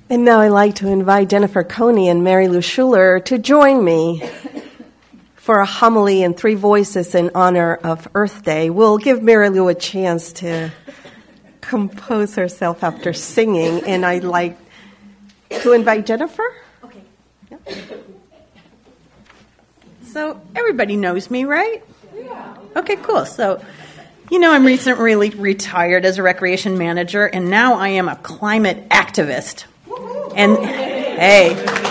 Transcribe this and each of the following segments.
And now I'd like to invite Jennifer Coney and Mary Lou Schuler to join me for a homily in three voices in honor of Earth Day. We'll give Mary Lou a chance to compose herself after singing, and I'd like to invite Jennifer. Okay. Yep. So everybody knows me, right? Yeah. Okay, cool. So, I'm recently retired as a recreation manager, and now I am a climate activist. And hey,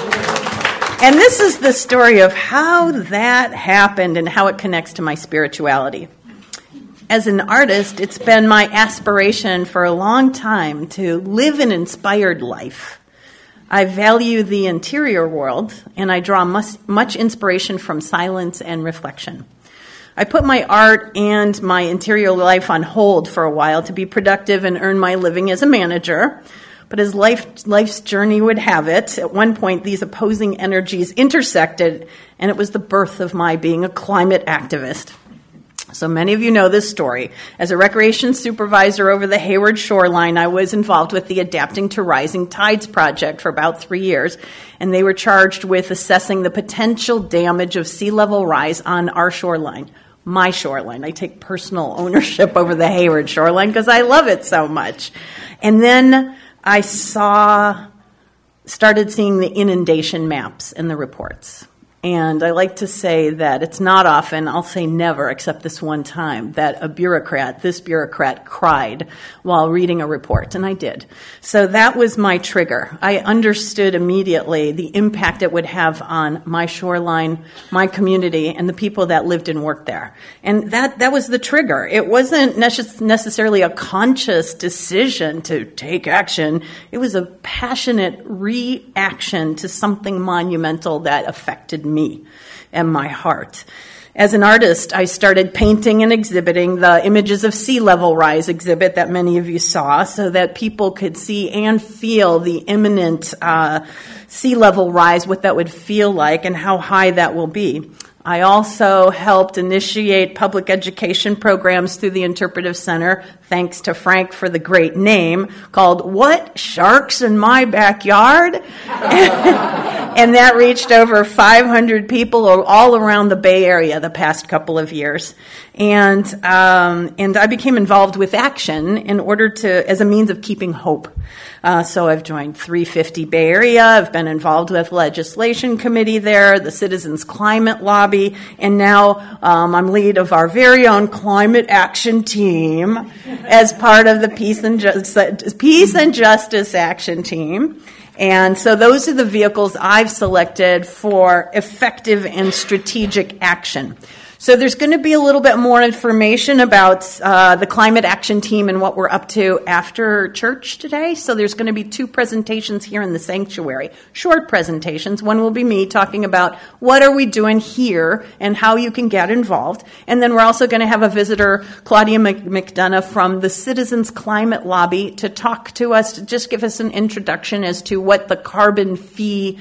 and this is the story of how that happened and how it connects to my spirituality. As an artist, it's been my aspiration for a long time to live an inspired life. I value the interior world, and I draw much inspiration from silence and reflection. I put my art and my interior life on hold for a while to be productive and earn my living as a manager. But as life's journey would have it, at one point these opposing energies intersected, and it was the birth of my being a climate activist. So many of you know this story. As a recreation supervisor over the Hayward shoreline, I was involved with the Adapting to Rising Tides project for about 3 years, and they were charged with assessing the potential damage of sea level rise on our shoreline. My shoreline. I take personal ownership over the Hayward shoreline because I love it so much. And then I started seeing the inundation maps and the reports. And I like to say that it's not often, I'll say never, except this one time, that this bureaucrat cried while reading a report, and I did. So that was my trigger. I understood immediately the impact it would have on my shoreline, my community, and the people that lived and worked there. And that was the trigger. It wasn't necessarily a conscious decision to take action. It was a passionate reaction to something monumental that affected me and my heart. As an artist, I started painting and exhibiting the Images of Sea Level Rise exhibit that many of you saw so that people could see and feel the imminent sea level rise, what that would feel like and how high that will be. I also helped initiate public education programs through the Interpretive Center, thanks to Frank for the great name, called What? Sharks in My Backyard? And that reached over 500 people all around the Bay Area the past couple of years. And I became involved with Action as a means of keeping hope. So I've joined 350 Bay Area. I've been involved with legislation committee there, the Citizens Climate Lobby, and now I'm lead of our very own climate action team as part of the Peace and Justice Action Team. And so those are the vehicles I've selected for effective and strategic action. So there's going to be a little bit more information about the Climate Action Team and what we're up to after church today. So there's going to be 2 presentations here in the sanctuary, short presentations. One will be me talking about what are we doing here and how you can get involved. And then we're also going to have a visitor, Claudia McDonough from the Citizens Climate Lobby, to talk to us, to just give us an introduction as to what the carbon fee,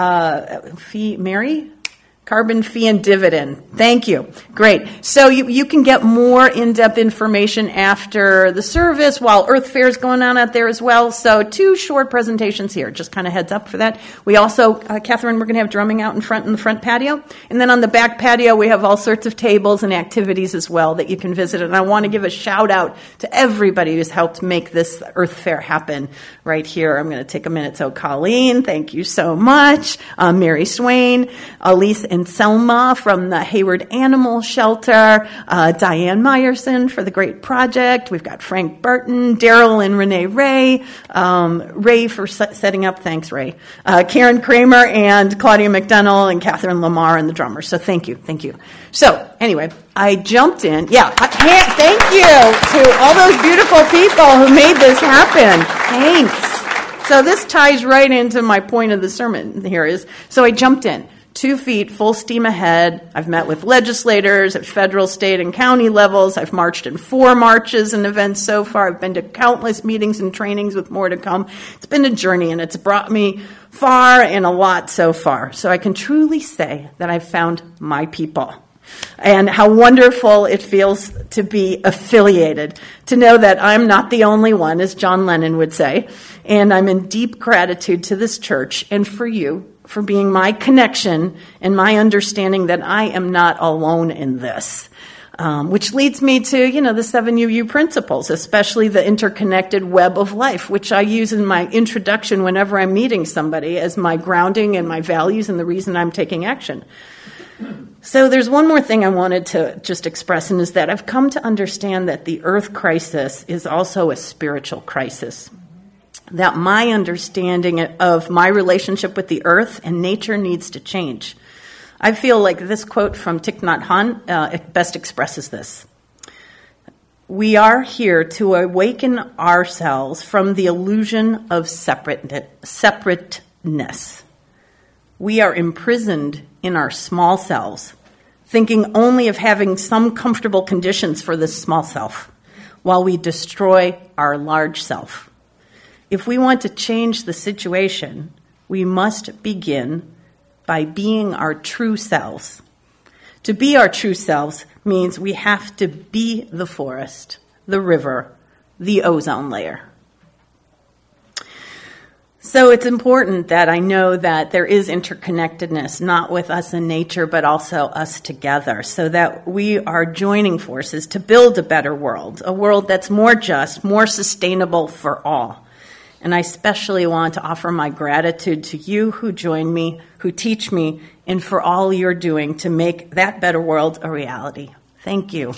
Mary? Carbon fee and dividend. Thank you. Great. So you can get more in-depth information after the service while Earth Fair is going on out there as well. So 2 short presentations here. Just kind of heads up for that. We also, Catherine, we're going to have drumming out in the front patio. And then on the back patio, we have all sorts of tables and activities as well that you can visit. And I want to give a shout out to everybody who's helped make this Earth Fair happen right here. I'm going to take a minute. So Colleen, thank you so much. Mary Swain, Elise and Selma from the Hayward Animal Shelter, Diane Meyerson for the great project. We've got Frank Burton, Daryl and Renee Ray, Ray for setting up. Thanks, Ray. Karen Kramer and Claudia McDonnell and Catherine Lamar and the drummers. So thank you. So anyway, I jumped in. Thank you to all those beautiful people who made this happen. Thanks. So this ties right into my point of the sermon here so I jumped in. 2 feet, full steam ahead. I've met with legislators at federal, state, and county levels. I've marched in 4 marches and events so far. I've been to countless meetings and trainings with more to come. It's been a journey, and it's brought me far and a lot so far. So I can truly say that I've found my people. And how wonderful it feels to be affiliated, to know that I'm not the only one, as John Lennon would say, And I'm in deep gratitude to this church and for you for being my connection and my understanding that I am not alone in this. Which leads me to, the 7 UU principles, especially the interconnected web of life, which I use in my introduction whenever I'm meeting somebody as my grounding and my values and the reason I'm taking action. So there's one more thing I wanted to just express, and is that I've come to understand that the earth crisis is also a spiritual crisis. That my understanding of my relationship with the earth and nature needs to change. I feel like this quote from Thich Nhat Hanh it best expresses this. We are here to awaken ourselves from the illusion of separateness. We are imprisoned in our small selves, thinking only of having some comfortable conditions for this small self, while we destroy our large self. If we want to change the situation, we must begin by being our true selves. To be our true selves means we have to be the forest, the river, the ozone layer. So it's important that I know that there is interconnectedness, not with us and nature, but also us together, so that we are joining forces to build a better world, a world that's more just, more sustainable for all. And I especially want to offer my gratitude to you who join me, who teach me, and for all you're doing to make that better world a reality. Thank you.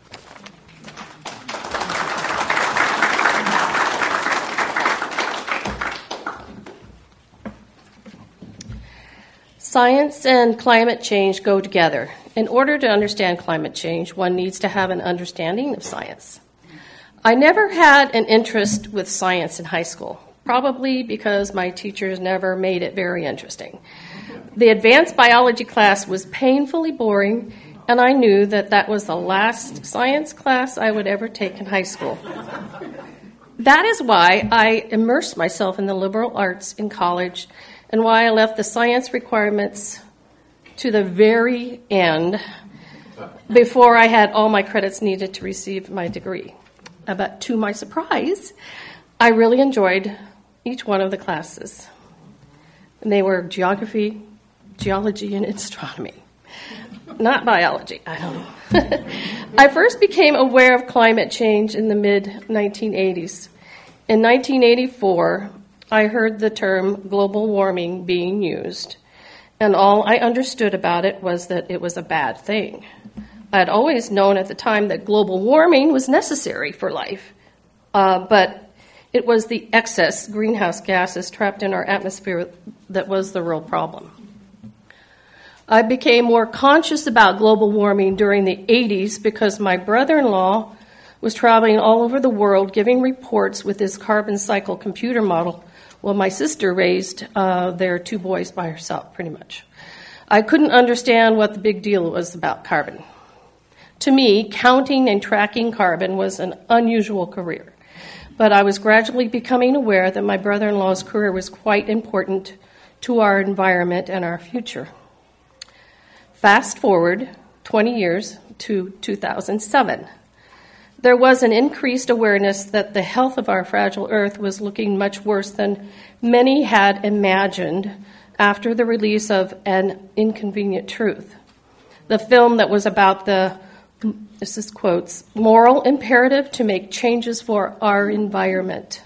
Science and climate change go together. In order to understand climate change, one needs to have an understanding of science. I never had an interest with science in high school, probably because my teachers never made it very interesting. The advanced biology class was painfully boring, and I knew that that was the last science class I would ever take in high school. That is why I immersed myself in the liberal arts in college, and why I left the science requirements to the very end before I had all my credits needed to receive my degree. But to my surprise, I really enjoyed each one of the classes. And they were geography, geology, and astronomy. Not biology, I don't know. I first became aware of climate change in the mid-1980s. In 1984, I heard the term global warming being used, and all I understood about it was that it was a bad thing. I had always known at the time that global warming was necessary for life, but it was the excess greenhouse gases trapped in our atmosphere that was the real problem. I became more conscious about global warming during the 80s because my brother-in-law was traveling all over the world giving reports with his carbon cycle computer model while my sister raised their 2 boys by herself, pretty much. I couldn't understand what the big deal was about carbon. To me, counting and tracking carbon was an unusual career, but I was gradually becoming aware that my brother-in-law's career was quite important to our environment and our future. Fast forward 20 years to 2007. There was an increased awareness that the health of our fragile Earth was looking much worse than many had imagined after the release of An Inconvenient Truth, the film that was about the, this is quotes, moral imperative to make changes for our environment.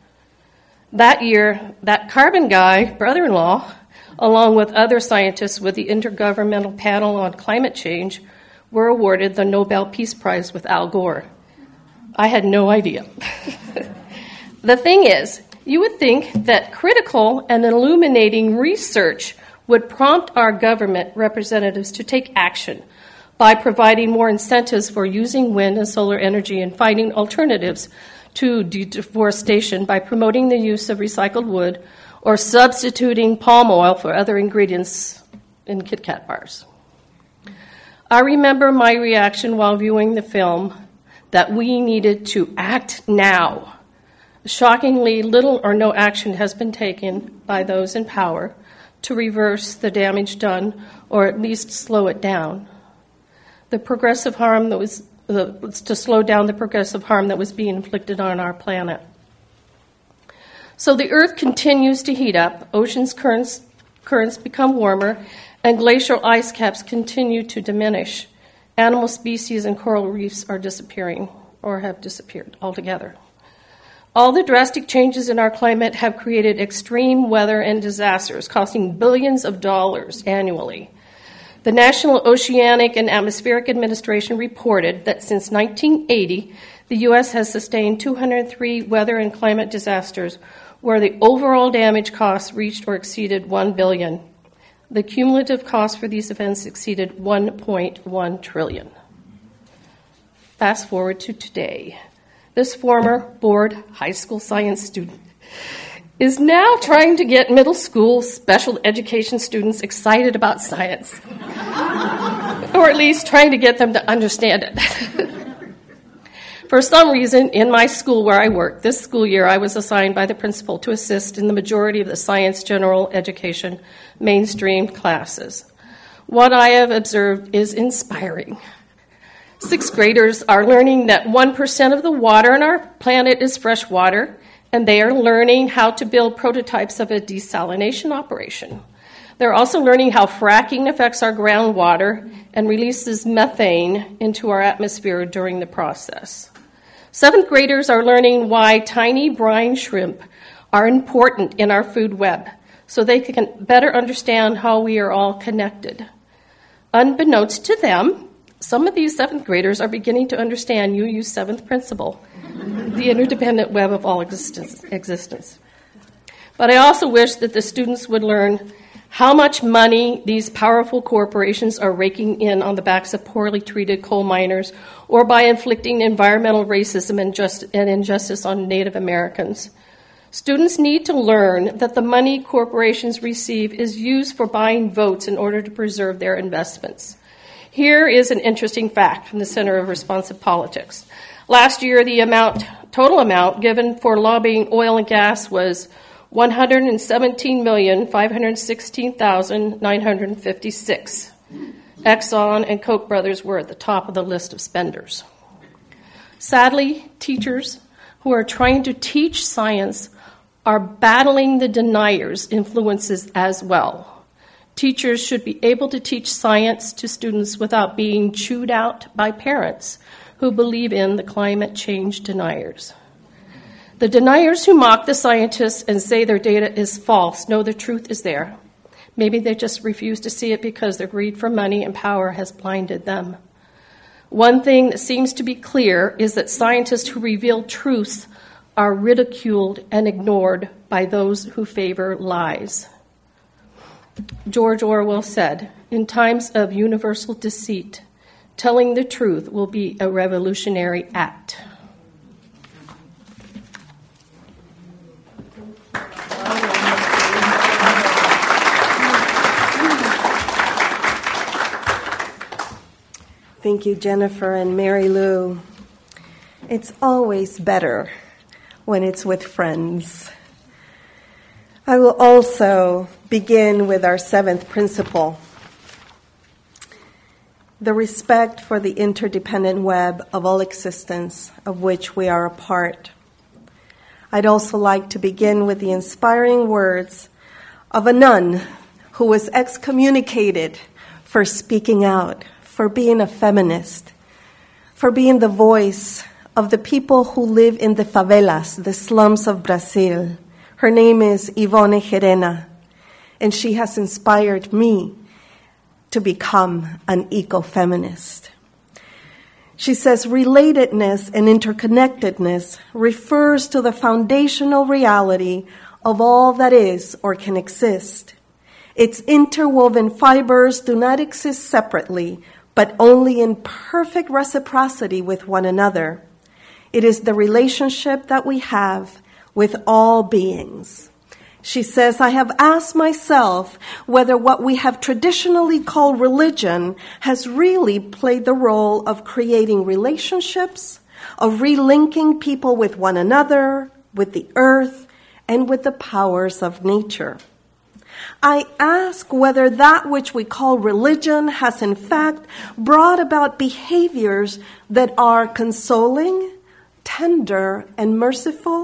That year, that carbon guy, brother-in-law, along with other scientists with the Intergovernmental Panel on Climate Change, were awarded the Nobel Peace Prize with Al Gore. I had no idea. The thing is, you would think that critical and illuminating research would prompt our government representatives to take action by providing more incentives for using wind and solar energy and finding alternatives to deforestation by promoting the use of recycled wood or substituting palm oil for other ingredients in Kit Kat bars. I remember my reaction while viewing the film that we needed to act now. Shockingly, little or no action has been taken by those in power to reverse the damage done or at least slow it down. The progressive harm that was to slow down the progressive harm that was being inflicted on our planet. So the Earth continues to heat up, oceans currents become warmer, and glacial ice caps continue to diminish. Animal species and coral reefs are disappearing or have disappeared altogether. All the drastic changes in our climate have created extreme weather and disasters, costing billions of dollars annually. The National Oceanic and Atmospheric Administration reported that since 1980, the U.S. has sustained 203 weather and climate disasters where the overall damage costs reached or exceeded $1 billion. The cumulative cost for these events exceeded $1.1 trillion. Fast forward to today. This former bored high school science student is now trying to get middle school special education students excited about science, or at least trying to get them to understand it. For some reason, in my school where I work, this school year I was assigned by the principal to assist in the majority of the science general education mainstream classes. What I have observed is inspiring. Sixth graders are learning that 1% of the water on our planet is fresh water, and they are learning how to build prototypes of a desalination operation. They're also learning how fracking affects our groundwater and releases methane into our atmosphere during the process. Seventh graders are learning why tiny brine shrimp are important in our food web so they can better understand how we are all connected. Unbeknownst to them, some of these seventh graders are beginning to understand UU's seventh principle, the interdependent web of all existence. But I also wish that the students would learn how much money these powerful corporations are raking in on the backs of poorly treated coal miners, or by inflicting environmental racism and injustice on Native Americans. Students need to learn that the money corporations receive is used for buying votes in order to preserve their investments. Here is an interesting fact from the Center of Responsive Politics. Last year, the total amount given for lobbying oil and gas was $117,516,956. Exxon and Koch brothers were at the top of the list of spenders. Sadly, teachers who are trying to teach science are battling the deniers' influences as well. Teachers should be able to teach science to students without being chewed out by parents who believe in the climate change deniers. The deniers who mock the scientists and say their data is false know the truth is there. Maybe they just refuse to see it because their greed for money and power has blinded them. One thing that seems to be clear is that scientists who reveal truths are ridiculed and ignored by those who favor lies. George Orwell said, "In times of universal deceit, telling the truth will be a revolutionary act." Thank you, Jennifer and Mary Lou. It's always better when it's with friends. I will also begin with our seventh principle, the respect for the interdependent web of all existence of which we are a part. I'd also like to begin with the inspiring words of a nun who was excommunicated for speaking out, for being a feminist, for being the voice of the people who live in the favelas, the slums of Brazil. Her name is Ivone Gerena, and she has inspired me to become an ecofeminist. She says relatedness and interconnectedness refers to the foundational reality of all that is or can exist. Its interwoven fibers do not exist separately, but only in perfect reciprocity with one another. It is the relationship that we have with all beings. She says, I have asked myself whether what we have traditionally called religion has really played the role of creating relationships, of relinking people with one another, with the earth, and with the powers of nature. I ask whether that which we call religion has in fact brought about behaviors that are consoling, tender, and merciful,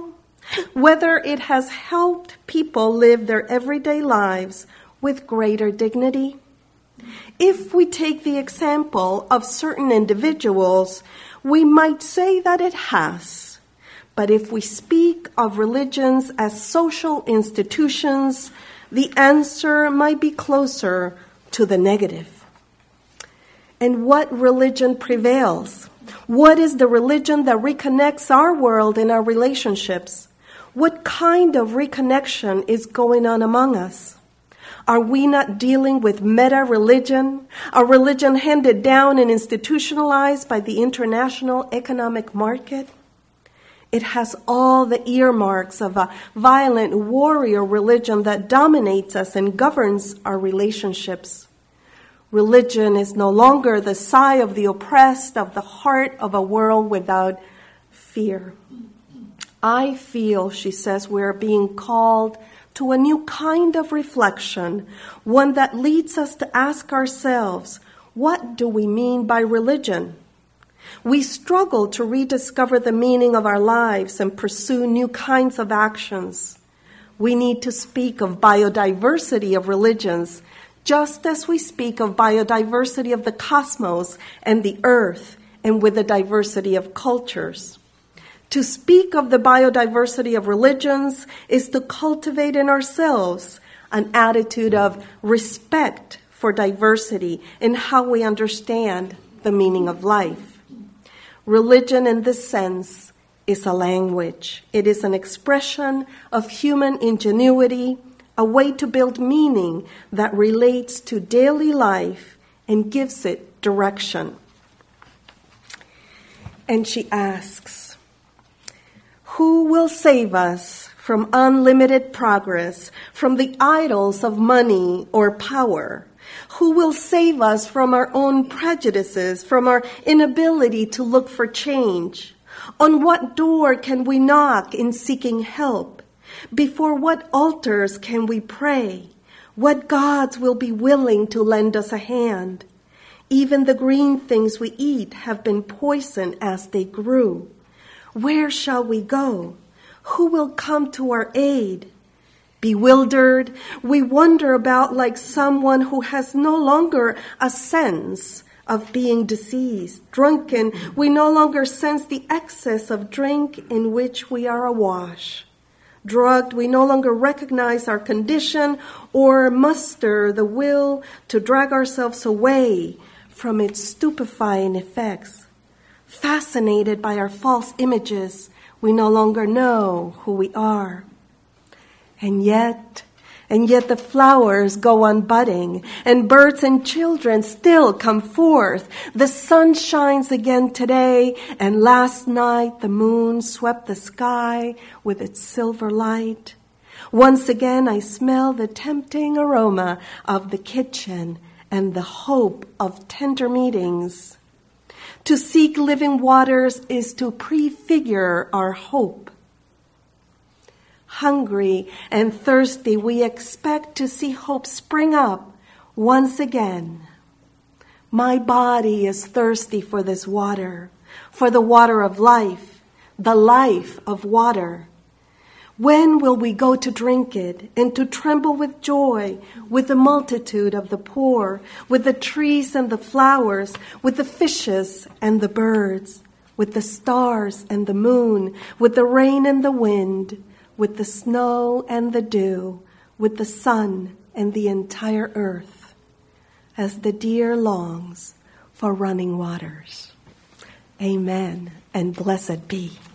whether it has helped people live their everyday lives with greater dignity. If we take the example of certain individuals, we might say that it has. But if we speak of religions as social institutions, the answer might be closer to the negative. And what religion prevails? What is the religion that reconnects our world and our relationships? What kind of reconnection is going on among us? Are we not dealing with meta-religion, a religion handed down and institutionalized by the international economic market? It has all the earmarks of a violent warrior religion that dominates us and governs our relationships. Religion is no longer the sigh of the oppressed, of the heart of a world without fear. I feel, she says, we're being called to a new kind of reflection, one that leads us to ask ourselves, what do we mean by religion? We struggle to rediscover the meaning of our lives and pursue new kinds of actions. We need to speak of biodiversity of religions, just as we speak of biodiversity of the cosmos and the earth, and with the diversity of cultures. To speak of the biodiversity of religions is to cultivate in ourselves an attitude of respect for diversity in how we understand the meaning of life. Religion, in this sense, is a language. It is an expression of human ingenuity, a way to build meaning that relates to daily life and gives it direction. And she asks, who will save us from unlimited progress, from the idols of money or power? Who will save us from our own prejudices, from our inability to look for change? On what door can we knock in seeking help? Before what altars can we pray? What gods will be willing to lend us a hand? Even the green things we eat have been poisoned as they grew. Where shall we go? Who will come to our aid? Bewildered, we wander about like someone who has no longer a sense of being diseased. Drunken, we no longer sense the excess of drink in which we are awash. Drugged, we no longer recognize our condition or muster the will to drag ourselves away from its stupefying effects. Fascinated by our false images, we no longer know who we are. And yet the flowers go on budding, and birds and children still come forth. The sun shines again today, and last night the moon swept the sky with its silver light. Once again I smell the tempting aroma of the kitchen and the hope of tender meetings. To seek living waters is to prefigure our hope. Hungry and thirsty, we expect to see hope spring up once again. My body is thirsty for this water, for the water of life, the life of water. When will we go to drink it and to tremble with joy with the multitude of the poor, with the trees and the flowers, with the fishes and the birds, with the stars and the moon, with the rain and the wind, with the snow and the dew, with the sun and the entire earth, as the deer longs for running waters? Amen, and blessed be.